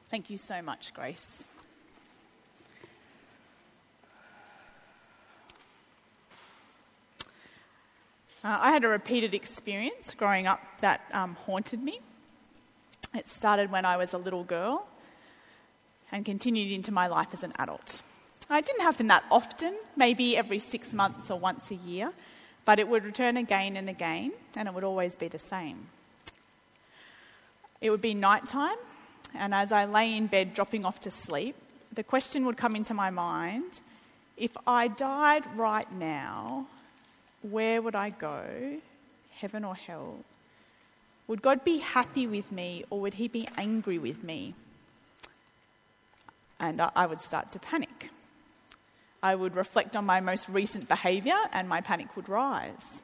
Thank you so much, Grace. I had a repeated experience growing up that haunted me. It started when I was a little girl and continued into my life as an adult. It didn't happen that often, maybe every 6 months or once a year, but it would return again and again, and it would always be the same. It would be nighttime, and as I lay in bed dropping off to sleep, the question would come into my mind, if I died right now, where would I go, heaven or hell? Would God be happy with me, or would he be angry with me? And I would start to panic. I would reflect on my most recent behaviour and my panic would rise.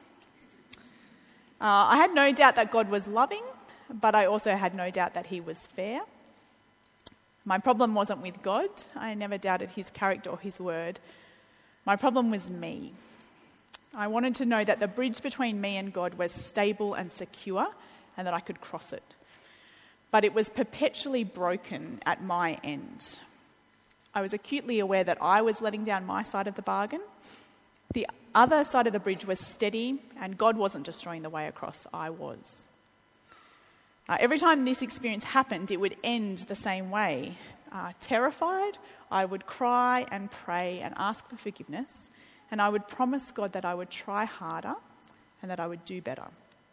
I had no doubt that God was loving, but I also had no doubt that he was fair. My problem wasn't with God. I never doubted his character or his word. My problem was me. I wanted to know that the bridge between me and God was stable and secure and that I could cross it. But it was perpetually broken at my end. I was acutely aware that I was letting down my side of the bargain. The other side of the bridge was steady, and God wasn't destroying the way across, I was. Every time this experience happened, it would end the same way. Terrified, I would cry and pray and ask for forgiveness, and I would promise God that I would try harder and that I would do better.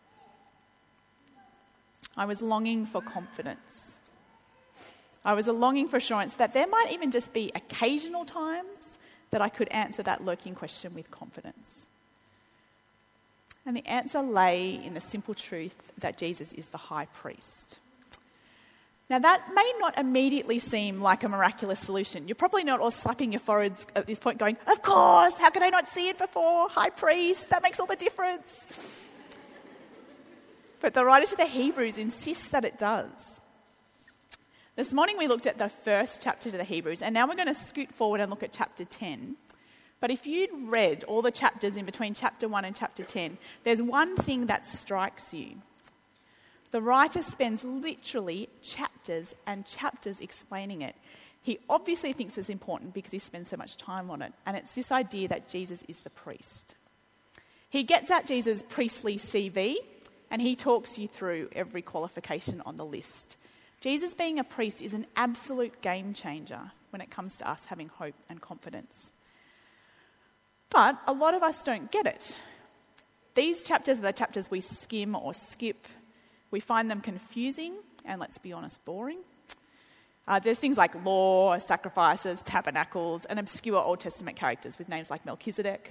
I was longing for confidence. I was longing for assurance that there might even just be occasional times that I could answer that lurking question with confidence. And the answer lay in the simple truth that Jesus is the high priest. Now that may not immediately seem like a miraculous solution. You're probably not all slapping your foreheads at this point going, of course, how could I not see it before? High priest, that makes all the difference. But the writer to the Hebrews insists that it does. This morning we looked at the first chapter to the Hebrews, and now we're going to scoot forward and look at chapter 10. But if you'd read all the chapters in between chapter 1 and chapter 10, there's one thing that strikes you. The writer spends literally chapters and chapters explaining it. He obviously thinks it's important because he spends so much time on it, and it's this idea that Jesus is the priest. He gets at Jesus' priestly CV, and he talks you through every qualification on the list. Jesus being a priest is an absolute game changer when it comes to us having hope and confidence. But a lot of us don't get it. These chapters are the chapters we skim or skip. We find them confusing and, let's be honest, boring. There's things like law, sacrifices, tabernacles, and obscure Old Testament characters with names like Melchizedek.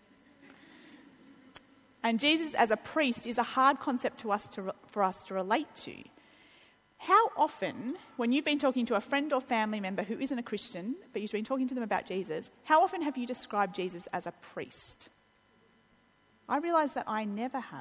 And Jesus as a priest is a hard concept for us to relate to. How often, when you've been talking to a friend or family member who isn't a Christian, but you've been talking to them about Jesus, how often have you described Jesus as a priest? I realise that I never have.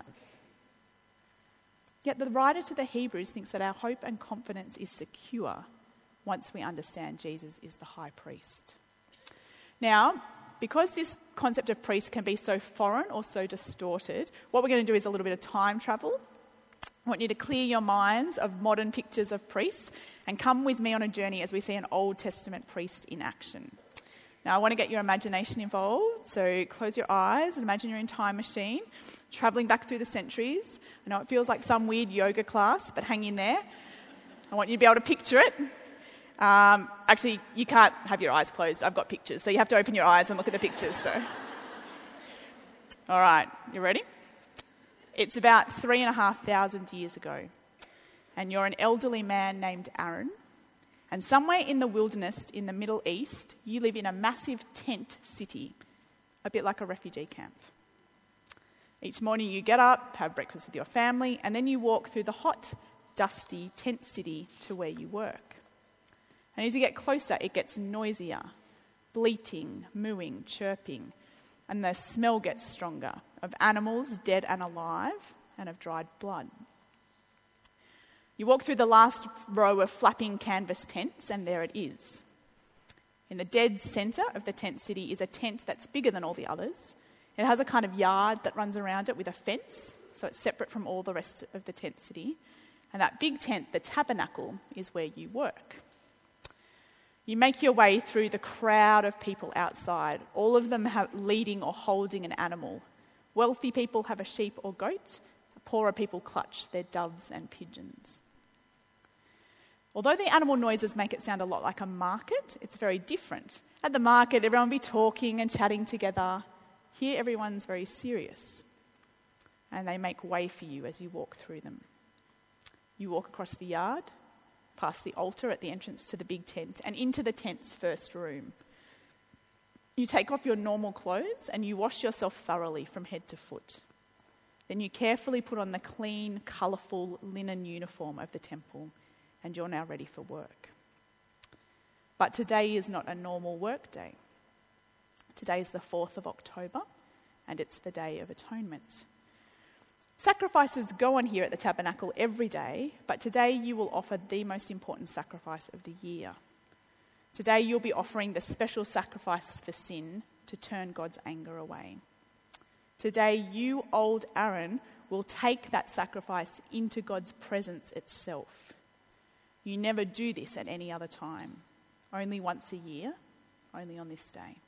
Yet the writer to the Hebrews thinks that our hope and confidence is secure once we understand Jesus is the high priest. Now, because this concept of priest can be so foreign or so distorted, what we're going to do is a little bit of time travel. I want you to clear your minds of modern pictures of priests and come with me on a journey as we see an Old Testament priest in action. Now, I want to get your imagination involved, so close your eyes and imagine you're in a time machine, travelling back through the centuries. I know it feels like some weird yoga class, but hang in there. I want you to be able to picture it. Actually, you can't have your eyes closed. I've got pictures, so you have to open your eyes and look at the pictures. So, all right, you ready? It's about 3,500 years ago, and you're an elderly man named Aaron, and somewhere in the wilderness in the Middle East, you live in a massive tent city, a bit like a refugee camp. Each morning you get up, have breakfast with your family, and then you walk through the hot, dusty tent city to where you work. And as you get closer, it gets noisier, bleating, mooing, chirping, and the smell gets stronger of animals, dead and alive, and of dried blood. You walk through the last row of flapping canvas tents, and there it is. In the dead centre of the tent city is a tent that's bigger than all the others. It has a kind of yard that runs around it with a fence, so it's separate from all the rest of the tent city. And that big tent, the tabernacle, is where you work. You make your way through the crowd of people outside. All of them leading or holding an animal. Wealthy people have a sheep or goat. Poorer people clutch their doves and pigeons. Although the animal noises make it sound a lot like a market, it's very different. At the market, everyone will be talking and chatting together. Here, everyone's very serious. And they make way for you as you walk through them. You walk across the yard, past the altar at the entrance to the big tent, and into the tent's first room. You take off your normal clothes and you wash yourself thoroughly from head to foot. Then you carefully put on the clean, colourful linen uniform of the temple, and you're now ready for work. But today is not a normal work day. Today is the 4th of October, and it's the Day of Atonement. Sacrifices go on here at the tabernacle every day, but today you will offer the most important sacrifice of the year. Today you'll be offering the special sacrifice for sin to turn God's anger away. Today you, old Aaron, will take that sacrifice into God's presence itself. You never do this at any other time, only once a year, only on this day.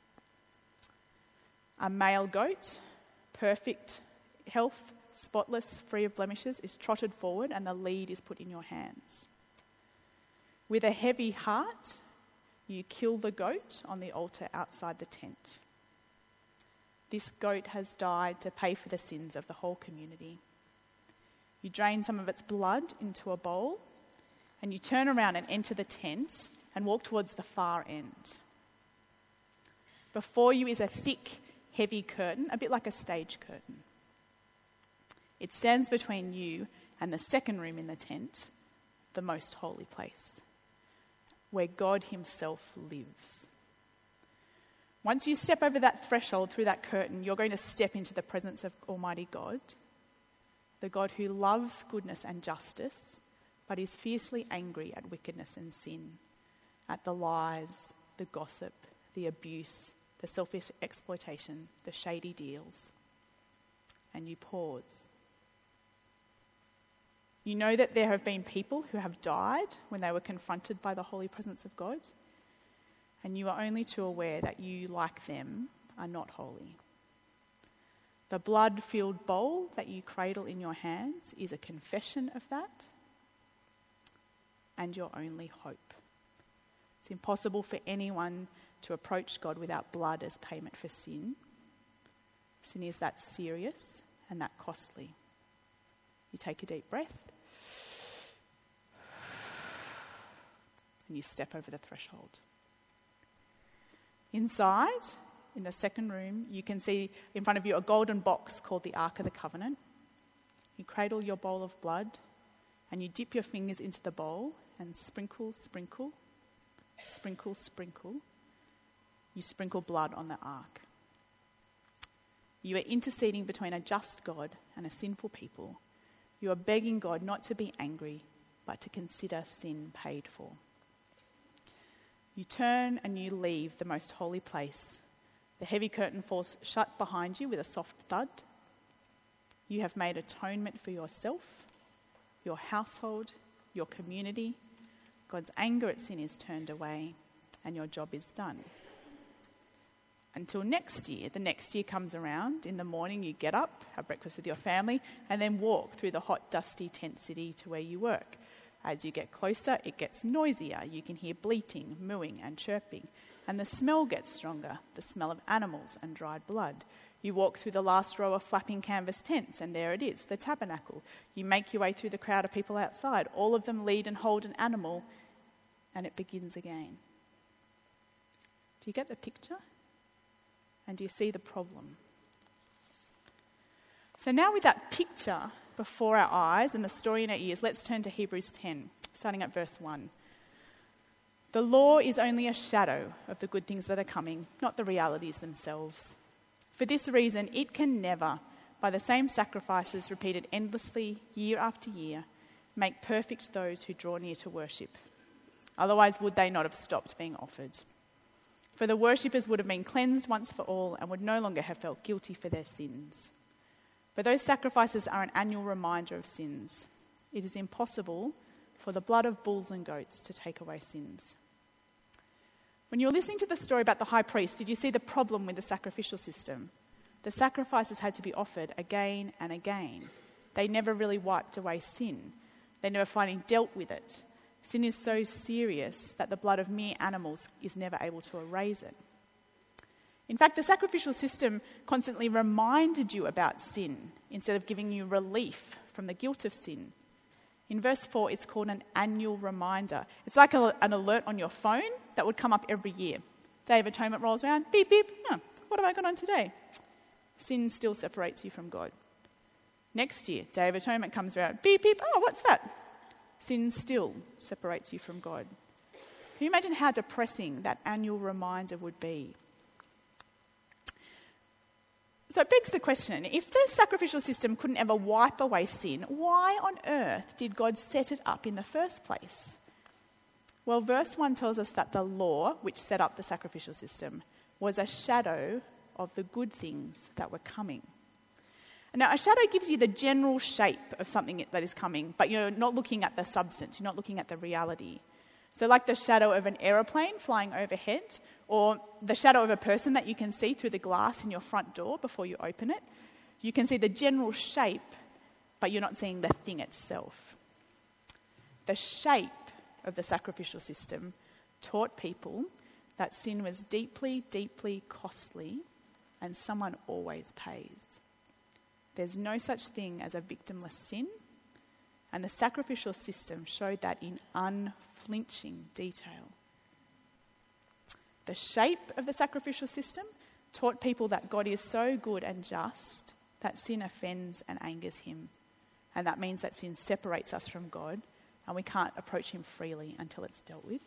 A male goat, perfect health, spotless, free of blemishes, is trotted forward and the lead is put in your hands. With a heavy heart, you kill the goat on the altar outside the tent. This goat has died to pay for the sins of the whole community. You drain some of its blood into a bowl, and you turn around and enter the tent and walk towards the far end. Before you is a thick, heavy curtain, a bit like a stage curtain. It stands between you and the second room in the tent, the most holy place, where God himself lives. Once you step over that threshold through that curtain, you're going to step into the presence of Almighty God, the God who loves goodness and justice, but is fiercely angry at wickedness and sin, at the lies, the gossip, the abuse, the selfish exploitation, the shady deals. And you pause. You know that there have been people who have died when they were confronted by the holy presence of God, and you are only too aware that you, like them, are not holy. The blood-filled bowl that you cradle in your hands is a confession of that, and your only hope. It's impossible for anyone to approach God without blood as payment for sin. Sin is that serious and that costly. You take a deep breath, and you step over the threshold. Inside, in the second room, you can see in front of you a golden box called the Ark of the Covenant. You cradle your bowl of blood, and you dip your fingers into the bowl and sprinkle, sprinkle, sprinkle, sprinkle. You sprinkle blood on the ark. You are interceding between a just God and a sinful people. You are begging God not to be angry, but to consider sin paid for. You turn and you leave the most holy place. The heavy curtain falls shut behind you with a soft thud. You have made atonement for yourself, your household, your community. God's anger at sin is turned away, and your job is done. Until next year. The next year comes around. In the morning you get up, have breakfast with your family, and then walk through the hot, dusty tent city to where you work. As you get closer, it gets noisier. You can hear bleating, mooing and chirping. And the smell gets stronger, the smell of animals and dried blood. You walk through the last row of flapping canvas tents, and there it is, the tabernacle. You make your way through the crowd of people outside. All of them lead and hold an animal, and it begins again. Do you get the picture? And do you see the problem? So now with that picture before our eyes and the story in our ears, let's turn to Hebrews 10, starting at verse 1. The law is only a shadow of the good things that are coming, not the realities themselves. For this reason, it can never, by the same sacrifices repeated endlessly year after year, make perfect those who draw near to worship. Otherwise, would they not have stopped being offered? For the worshippers would have been cleansed once for all and would no longer have felt guilty for their sins. But those sacrifices are an annual reminder of sins. It is impossible for the blood of bulls and goats to take away sins. When you were listening to the story about the high priest, did you see the problem with the sacrificial system? The sacrifices had to be offered again and again. They never really wiped away sin. They never finally dealt with it. Sin is so serious that the blood of mere animals is never able to erase it. In fact, the sacrificial system constantly reminded you about sin instead of giving you relief from the guilt of sin. In verse 4, it's called an annual reminder. It's like an alert on your phone that would come up every year. Day of Atonement rolls around, beep, beep, what have I got on today? Sin still separates you from God. Next year, Day of Atonement comes around, beep, beep, what's that? Sin still separates you from God. Can you imagine how depressing that annual reminder would be? So it begs the question, if the sacrificial system couldn't ever wipe away sin, why on earth did God set it up in the first place? Well, verse 1 tells us that the law, which set up the sacrificial system, was a shadow of the good things that were coming. Now, a shadow gives you the general shape of something that is coming, but you're not looking at the substance, you're not looking at the reality. So like the shadow of an aeroplane flying overhead, or the shadow of a person that you can see through the glass in your front door before you open it, you can see the general shape, but you're not seeing the thing itself. The shape of the sacrificial system taught people that sin was deeply, deeply costly, and someone always pays. There's no such thing as a victimless sin, and the sacrificial system showed that in unflinching detail. The shape of the sacrificial system taught people that God is so good and just that sin offends and angers him. And that means that sin separates us from God and we can't approach him freely until it's dealt with.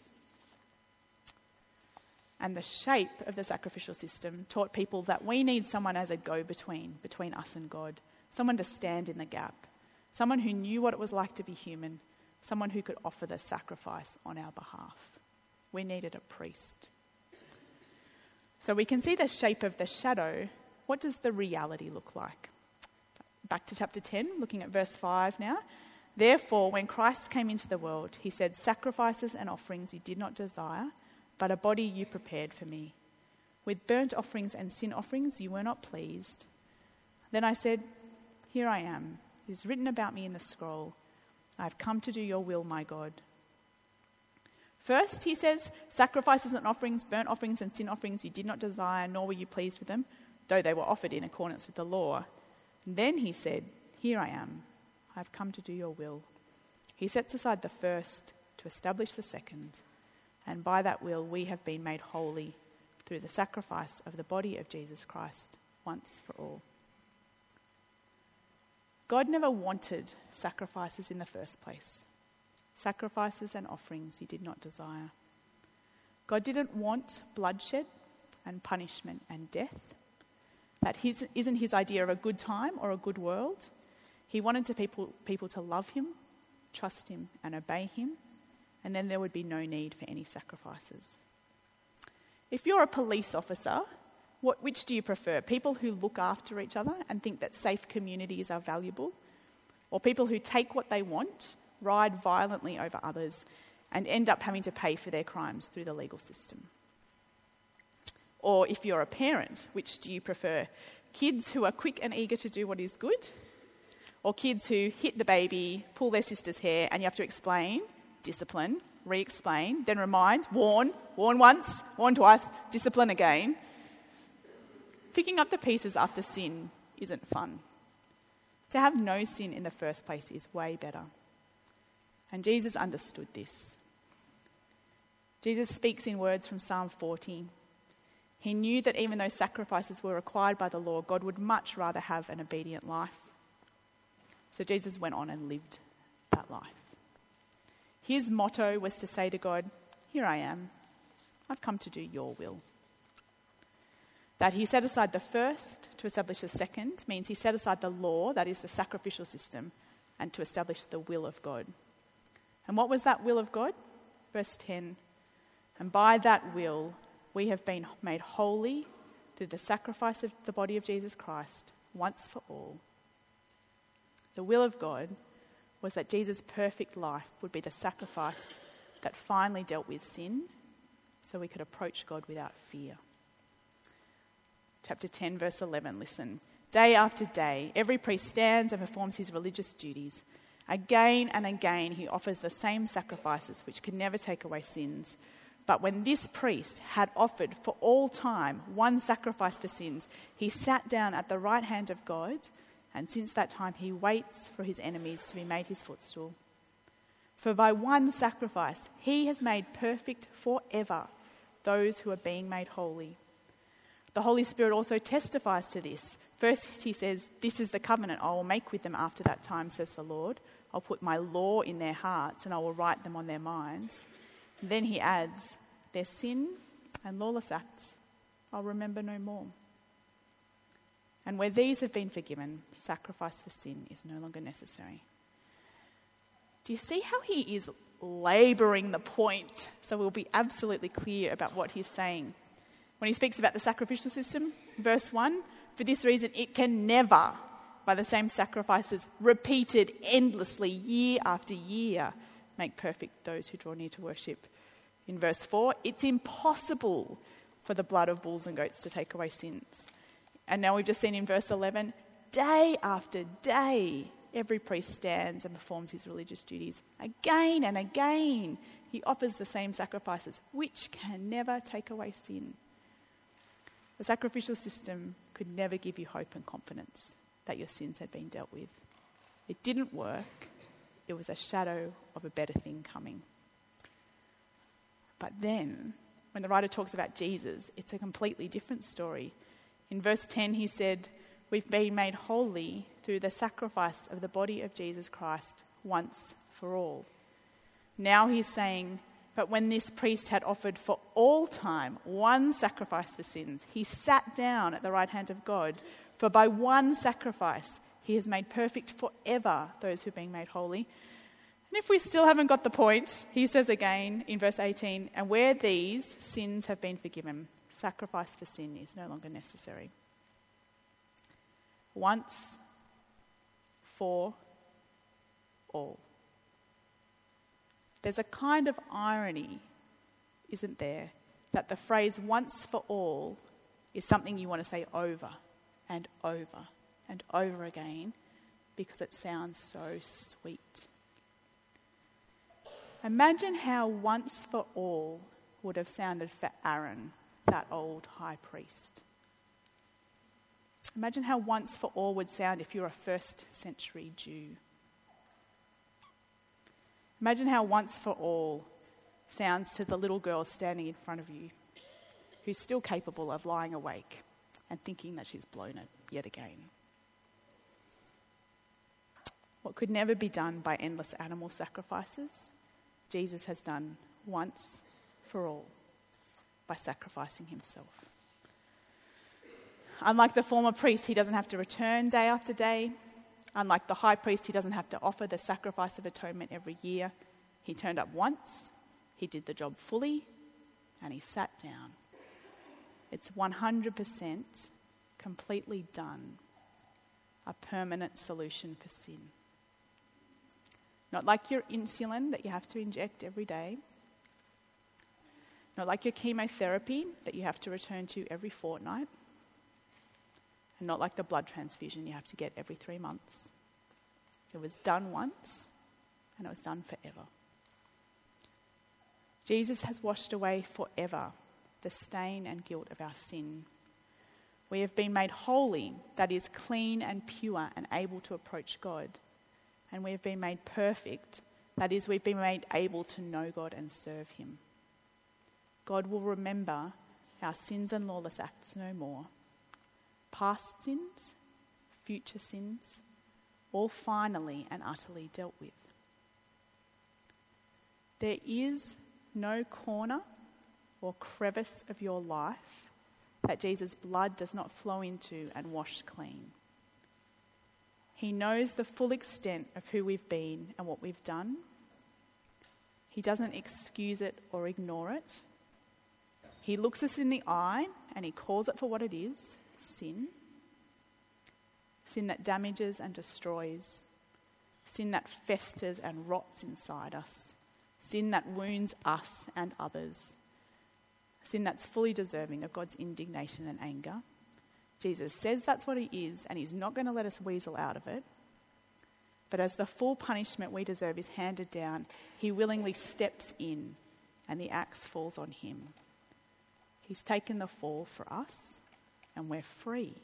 And the shape of the sacrificial system taught people that we need someone as a go-between between us and God, someone to stand in the gap, someone who knew what it was like to be human, someone who could offer the sacrifice on our behalf. We needed a priest. So we can see the shape of the shadow. What does the reality look like? Back to chapter 10, looking at verse 5 now. Therefore, when Christ came into the world, he said, "Sacrifices and offerings you did not desire, but a body you prepared for me. With burnt offerings and sin offerings you were not pleased. Then I said, here I am. It is written about me in the scroll. I have come to do your will, my God." First, he says, sacrifices and offerings, burnt offerings and sin offerings you did not desire, nor were you pleased with them, though they were offered in accordance with the law. And then he said, here I am. I have come to do your will. He sets aside the first to establish the second, and by that will we have been made holy through the sacrifice of the body of Jesus Christ once for all. God never wanted sacrifices in the first place. Sacrifices and offerings he did not desire. God didn't want bloodshed and punishment and death. That isn't his idea of a good time or a good world. He wanted people to love him, trust him and obey him, and then there would be no need for any sacrifices. If you're a police officer, which do you prefer? People who look after each other and think that safe communities are valuable? Or people who take what they want, ride violently over others, and end up having to pay for their crimes through the legal system? Or if you're a parent, which do you prefer? Kids who are quick and eager to do what is good? Or kids who hit the baby, pull their sister's hair, and you have to explain, discipline, re-explain, then remind, warn once, warn twice, discipline again? Picking up the pieces after sin isn't fun. To have no sin in the first place is way better. And Jesus understood this. Jesus speaks in words from Psalm 40. He knew that even though sacrifices were required by the law, God would much rather have an obedient life. So Jesus went on and lived that life. His motto was to say to God, here I am. I've come to do your will. That he set aside the first to establish the second means he set aside the law, that is the sacrificial system, and to establish the will of God. And what was that will of God? Verse 10, and by that will we have been made holy through the sacrifice of the body of Jesus Christ once for all. The will of God was that Jesus' perfect life would be the sacrifice that finally dealt with sin so we could approach God without fear. Chapter 10, verse 11, listen. Day after day, every priest stands and performs his religious duties. Again and again, he offers the same sacrifices which can never take away sins. But when this priest had offered for all time one sacrifice for sins, he sat down at the right hand of God, and since that time he waits for his enemies to be made his footstool. For by one sacrifice he has made perfect forever those who are being made holy. The Holy Spirit also testifies to this. First he says, "This is the covenant I will make with them after that time, says the Lord. I'll put my law in their hearts and I will write them on their minds." And then he adds, "Their sin and lawless acts I'll remember no more. And where these have been forgiven, sacrifice for sin is no longer necessary." Do you see how he is labouring the point? So we'll be absolutely clear about what he's saying. When he speaks about the sacrificial system, verse 1, for this reason it can never, by the same sacrifices repeated endlessly year after year, make perfect those who draw near to worship. In verse 4, it's impossible for the blood of bulls and goats to take away sins. And now we've just seen in verse 11, day after day, every priest stands and performs his religious duties. Again and again, he offers the same sacrifices, which can never take away sin. The sacrificial system could never give you hope and confidence that your sins had been dealt with. It didn't work. It was a shadow of a better thing coming. But then, when the writer talks about Jesus, it's a completely different story. In verse 10, he said, "We've been made holy through the sacrifice of the body of Jesus Christ once for all." Now he's saying, but when this priest had offered for all time one sacrifice for sins, he sat down at the right hand of God. For by one sacrifice he has made perfect forever those who are being made holy. And if we still haven't got the point, he says again in verse 18, "And where these sins have been forgiven, sacrifice for sin is no longer necessary." Once for all. There's a kind of irony, isn't there, that the phrase once for all is something you want to say over and over and over again because it sounds so sweet. Imagine how once for all would have sounded for Aaron, that old high priest. Imagine how once for all would sound if you're a first century Jew. Imagine how once for all sounds to the little girl standing in front of you, who's still capable of lying awake and thinking that she's blown it yet again. What could never be done by endless animal sacrifices, Jesus has done once for all by sacrificing himself. Unlike the former priest, he doesn't have to return day after day. Unlike the high priest, he doesn't have to offer the sacrifice of atonement every year. He turned up once, he did the job fully, and he sat down. It's 100% completely done. A permanent solution for sin. Not like your insulin that you have to inject every day. Not like your chemotherapy that you have to return to every fortnight. And not like the blood transfusion you have to get every 3 months. It was done once, and it was done forever. Jesus has washed away forever the stain and guilt of our sin. We have been made holy, that is, clean and pure and able to approach God. And we have been made perfect, that is, we've been made able to know God and serve him. God will remember our sins and lawless acts no more. Past sins, future sins, all finally and utterly dealt with. There is no corner or crevice of your life that Jesus' blood does not flow into and wash clean. He knows the full extent of who we've been and what we've done. He doesn't excuse it or ignore it. He looks us in the eye and he calls it for what it is, sin. Sin that damages and destroys. Sin that festers and rots inside us. Sin that wounds us and others. a sin that's fully deserving of God's indignation and anger. Jesus says that's what he is, and he's not going to let us weasel out of it. But as the full punishment we deserve is handed down, he willingly steps in, and the axe falls on him. He's taken the fall for us, and we're free.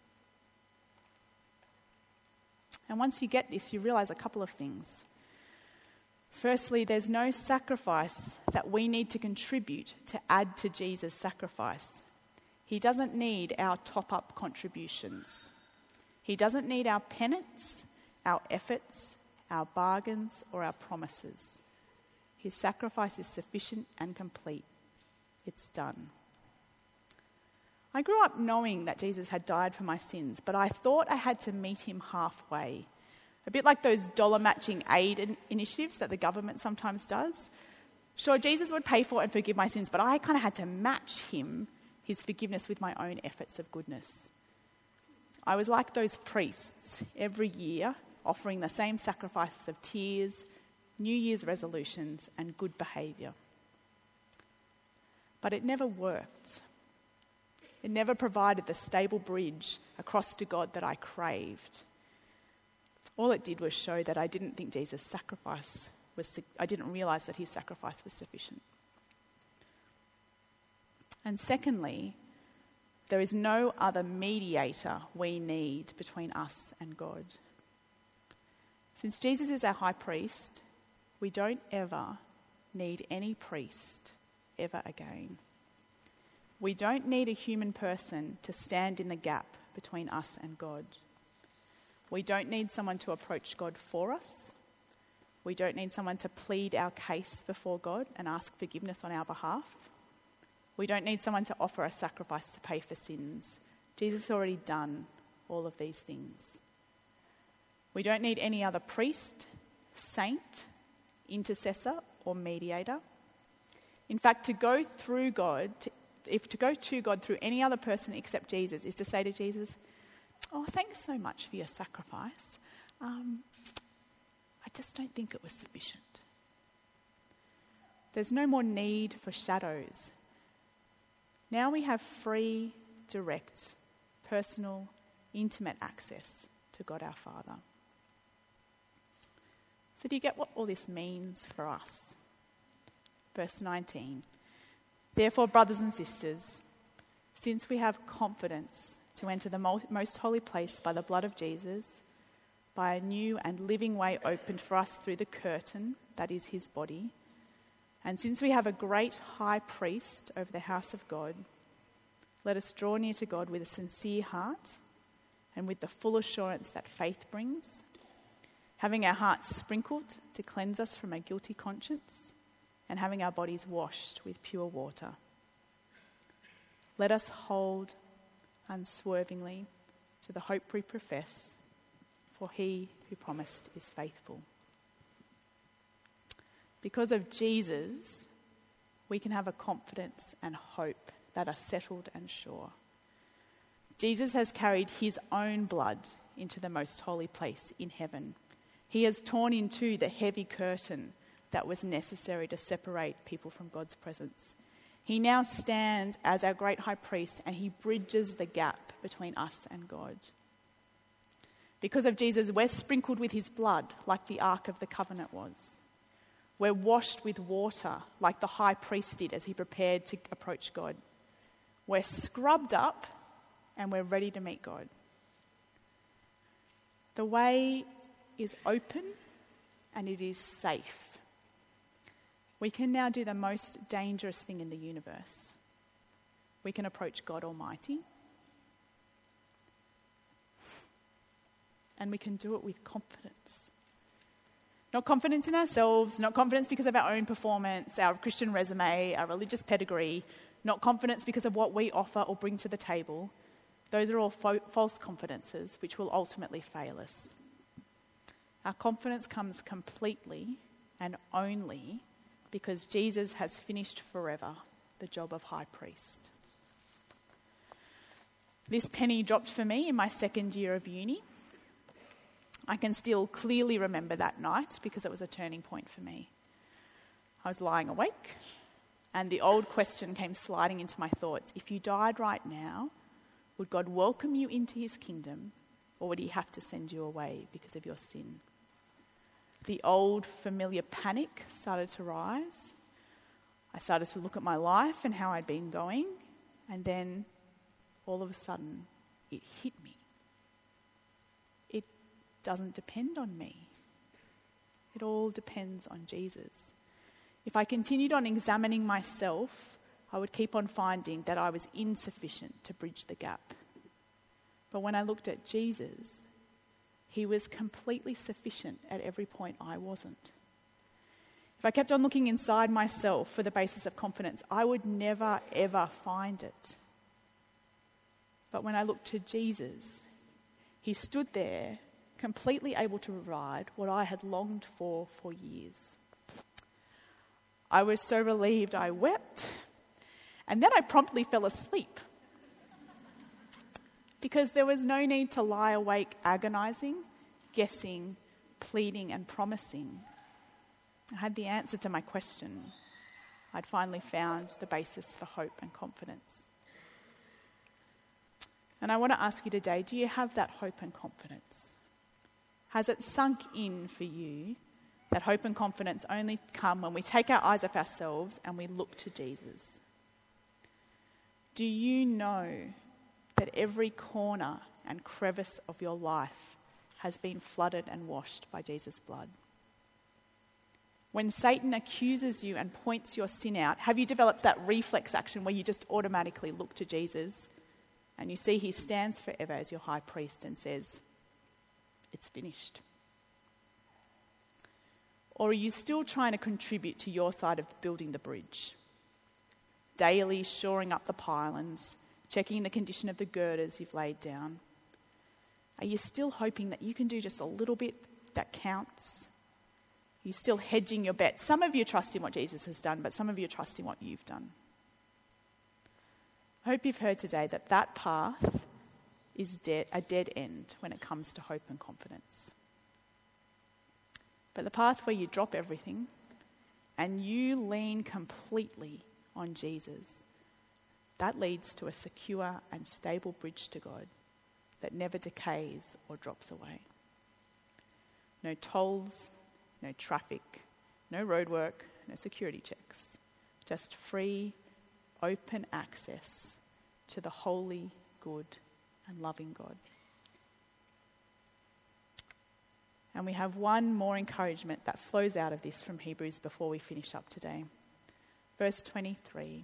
And once you get this, you realise a couple of things. Firstly, there's no sacrifice that we need to contribute to add to Jesus' sacrifice. He doesn't need our top-up contributions. He doesn't need our penance, our efforts, our bargains, or our promises. His sacrifice is sufficient and complete. It's done. I grew up knowing that Jesus had died for my sins, but I thought I had to meet him halfway. A bit like those dollar-matching aid initiatives that the government sometimes does. Sure, Jesus would pay for and forgive my sins, but I kind of had to match his forgiveness with my own efforts of goodness. I was like those priests every year, offering the same sacrifices of tears, New Year's resolutions, and good behaviour. But it never worked. It never provided the stable bridge across to God that I craved. All it did was show that I didn't think Jesus' sacrifice I didn't realise that his sacrifice was sufficient. And secondly, there is no other mediator we need between us and God. Since Jesus is our high priest, we don't ever need any priest ever again. We don't need a human person to stand in the gap between us and God. We don't need someone to approach God for us. We don't need someone to plead our case before God and ask forgiveness on our behalf. We don't need someone to offer a sacrifice to pay for sins. Jesus has already done all of these things. We don't need any other priest, saint, intercessor, or mediator. In fact, to go to God through any other person except Jesus is to say to Jesus, "Oh, thanks so much for your sacrifice. I just don't think it was sufficient." There's no more need for shadows. Now we have free, direct, personal, intimate access to God our Father. So do you get what all this means for us? Verse 19. Therefore, brothers and sisters, since we have confidence to enter the most holy place by the blood of Jesus, by a new and living way opened for us through the curtain, that is his body, and since we have a great high priest over the house of God, let us draw near to God with a sincere heart and with the full assurance that faith brings, having our hearts sprinkled to cleanse us from a guilty conscience, and having our bodies washed with pure water. Let us hold unswervingly to the hope we profess, for he who promised is faithful. Because of Jesus, we can have a confidence and hope that are settled and sure. Jesus has carried his own blood into the most holy place in heaven. He has torn in two the heavy curtain that was necessary to separate people from God's presence. He now stands as our great high priest, and he bridges the gap between us and God. Because of Jesus, we're sprinkled with his blood like the Ark of the Covenant was. We're washed with water like the high priest did as he prepared to approach God. We're scrubbed up and we're ready to meet God. The way is open and it is safe. We can now do the most dangerous thing in the universe. We can approach God Almighty. And we can do it with confidence. Not confidence in ourselves, not confidence because of our own performance, our Christian resume, our religious pedigree, not confidence because of what we offer or bring to the table. Those are all false confidences which will ultimately fail us. Our confidence comes completely and only because Jesus has finished forever the job of high priest. This penny dropped for me in my second year of uni. I can still clearly remember that night because it was a turning point for me. I was lying awake And the old question came sliding into my thoughts. If you died right now, would God welcome you into his kingdom, or would he have to send you away because of your sin? The old familiar panic started to rise. I started to look at my life and how I'd been going, and then all of a sudden it hit me. It doesn't depend on me. It all depends on Jesus. If I continued on examining myself, I would keep on finding that I was insufficient to bridge the gap. But when I looked at Jesus, he was completely sufficient at every point I wasn't. If I kept on looking inside myself for the basis of confidence, I would never, ever find it. But when I looked to Jesus, he stood there, completely able to provide what I had longed for years. I was so relieved I wept, and then I promptly fell asleep. Because there was no need to lie awake agonizing, guessing, pleading and promising. I had the answer to my question. I'd finally found the basis for hope and confidence. And I want to ask you today, do you have that hope and confidence? Has it sunk in for you that hope and confidence only come when we take our eyes off ourselves and we look to Jesus? Do you know that every corner and crevice of your life has been flooded and washed by Jesus' blood? When Satan accuses you and points your sin out, have you developed that reflex action where you just automatically look to Jesus and you see he stands forever as your high priest and says, "It's finished"? Or are you still trying to contribute to your side of building the bridge? Daily shoring up the pylons, checking the condition of the girders you've laid down. Are you still hoping that you can do just a little bit that counts? Are you still hedging your bets? Some of you trust in what Jesus has done, but some of you trust in what you've done. I hope you've heard today that that path is a dead end when it comes to hope and confidence. But the path where you drop everything and you lean completely on Jesus, that leads to a secure and stable bridge to God that never decays or drops away. No tolls, no traffic, no roadwork, no security checks. Just free, open access to the holy, good, and loving God. And we have one more encouragement that flows out of this from Hebrews before we finish up today. Verse 23.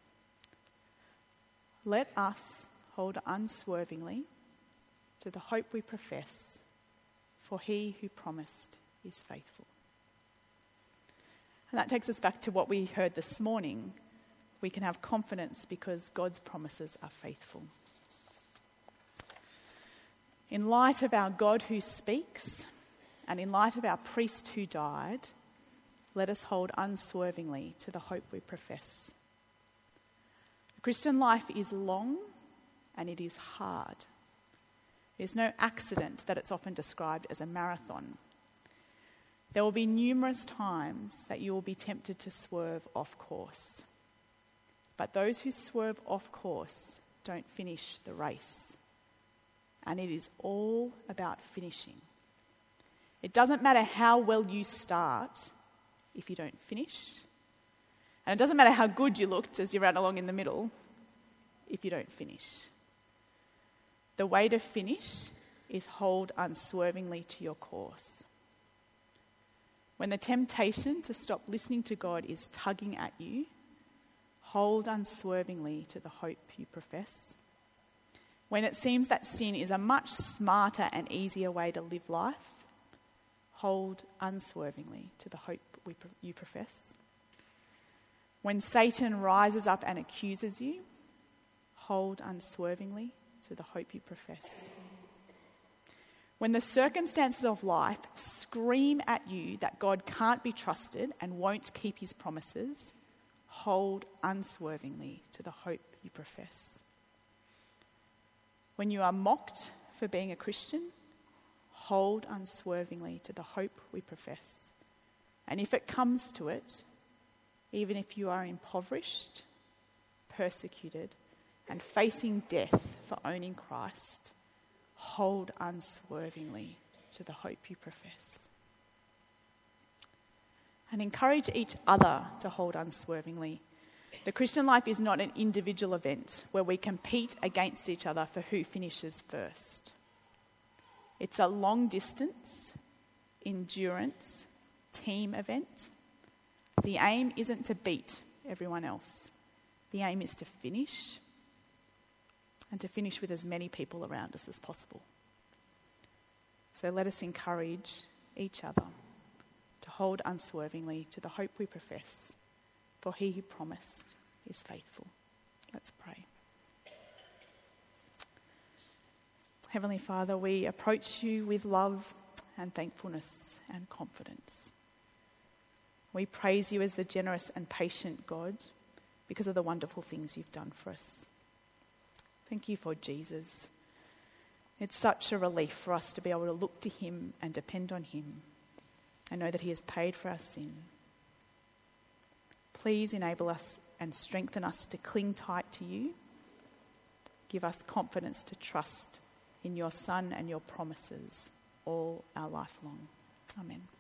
Let us hold unswervingly to the hope we profess, for he who promised is faithful. And that takes us back to what we heard this morning. We can have confidence because God's promises are faithful. In light of our God who speaks, and in light of our priest who died, let us hold unswervingly to the hope we profess. The Christian life is long and it is hard. It is no accident that it's often described as a marathon. There will be numerous times that you will be tempted to swerve off course. But those who swerve off course don't finish the race. And it is all about finishing. It doesn't matter how well you start if you don't finish. And it doesn't matter how good you looked as you ran along in the middle if you don't finish. The way to finish is hold unswervingly to your course. When the temptation to stop listening to God is tugging at you, hold unswervingly to the hope you profess. When it seems that sin is a much smarter and easier way to live life, hold unswervingly to the hope you profess. When Satan rises up and accuses you, hold unswervingly to the hope you profess. When the circumstances of life scream at you that God can't be trusted and won't keep his promises, hold unswervingly to the hope you profess. When you are mocked for being a Christian, hold unswervingly to the hope we profess. And if it comes to it, even if you are impoverished, persecuted, and facing death for owning Christ, hold unswervingly to the hope you profess. And encourage each other to hold unswervingly. The Christian life is not an individual event where we compete against each other for who finishes first. It's a long distance, endurance, team event. The aim isn't to beat everyone else. The aim is to finish, and to finish with as many people around us as possible. So let us encourage each other to hold unswervingly to the hope we profess, for he who promised is faithful. Let's pray. Heavenly Father, we approach you with love and thankfulness and confidence. We praise you as the generous and patient God because of the wonderful things you've done for us. Thank you for Jesus. It's such a relief for us to be able to look to him and depend on him and know that he has paid for our sin. Please enable us and strengthen us to cling tight to you. Give us confidence to trust in your Son and your promises all our life long. Amen.